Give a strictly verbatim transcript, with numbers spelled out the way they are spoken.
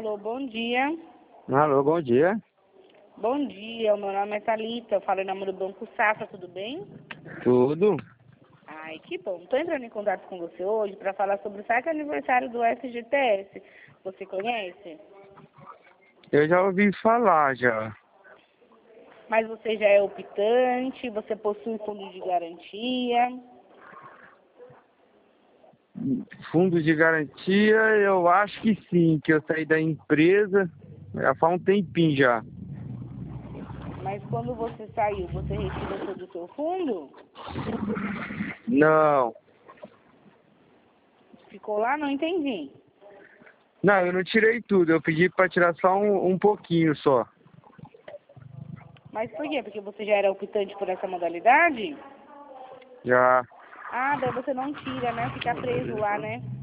Alô, bom dia. Alô, bom dia. Bom dia, o meu nome é Thalita, eu falo em nome do Banco Safra, tudo bem? Tudo? Ai, que bom. Estou entrando em contato com você hoje para falar sobre o site aniversário do F G T S. Você conhece? Eu já ouvi falar já. Mas você já é optante, você possui fundo de garantia. Fundo de garantia, eu acho que sim, que eu saí da empresa já faz um tempinho já. Mas quando você saiu, você retirou todo o seu fundo? Não. Ficou lá? Não entendi. Não, eu não tirei tudo, eu pedi para tirar só um, um pouquinho só. Mas por quê? Porque você já era optante por essa modalidade? Já. Ah, daí você não tira, né? Fica preso lá, né?